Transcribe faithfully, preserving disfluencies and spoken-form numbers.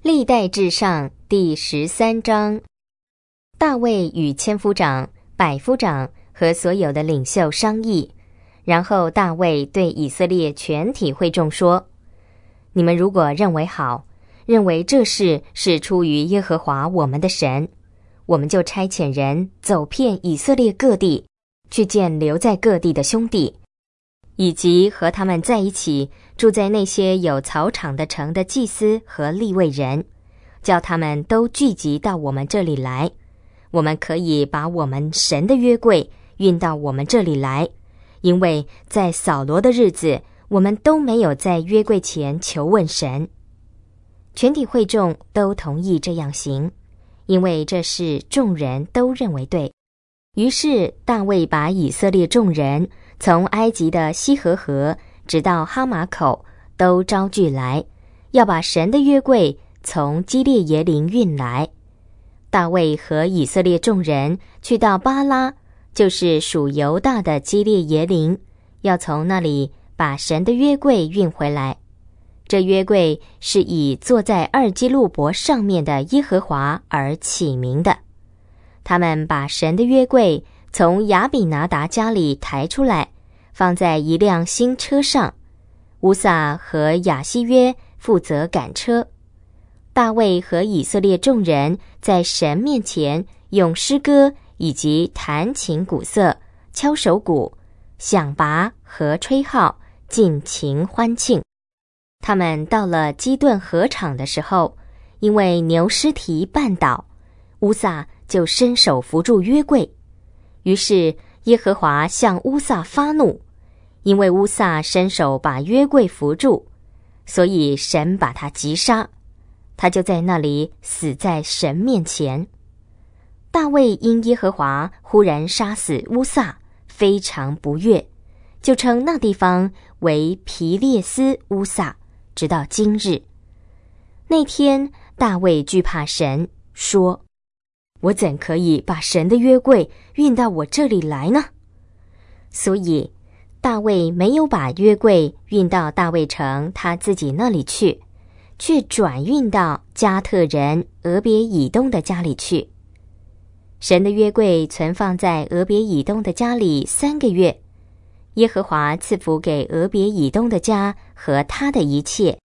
历代志上第十三章，大卫与千夫长、百夫长和所有的领袖商议，然后大卫对以色列全体会众说：你们如果认为好，认为这事是出于耶和华我们的神，我们就差遣人走遍以色列各地，去见留在各地的兄弟，以及和他们在一起住在那些有草场的城的祭司和利未人，叫他们都聚集到我们这里来，我们可以把我们神的约柜运到我们这里来，因为在扫罗的日子，我们都没有在约柜前求问神。全体会众都同意这样行，因为这事众人都认为对。于是大卫把以色列众人从埃及的西河河直到哈马口都招聚来，要把神的约柜从基列耶琳运来。大卫和以色列众人去到巴拉，就是属犹大的基列耶琳，要从那里把神的约柜运回来。这约柜是以坐在二基路伯上面的耶和华而起名的。他们把神的约柜从亚比拿达家里抬出来，放在一辆新车上，乌撒和亚希约负责赶车。大卫和以色列众人在神面前用诗歌以及弹琴鼓瑟、敲手鼓、响拔和吹号尽情欢庆。他们到了基顿河场的时候，因为牛失蹄绊倒，乌撒就伸手扶住约柜。于是耶和华向乌撒发怒，因为乌撒伸手把约柜扶住，所以神把他击杀，他就在那里死在神面前。大卫因耶和华忽然杀死乌撒，非常不悦，就称那地方为皮列斯乌撒，直到今日。那天大卫惧怕神，说：我怎可以把神的约柜运到我这里来呢？所以大卫没有把约柜运到大卫城他自己那里去，却转运到加特人俄别以东的家里去。神的约柜存放在俄别以东的家里三个月，耶和华赐福给俄别以东的家和他的一切，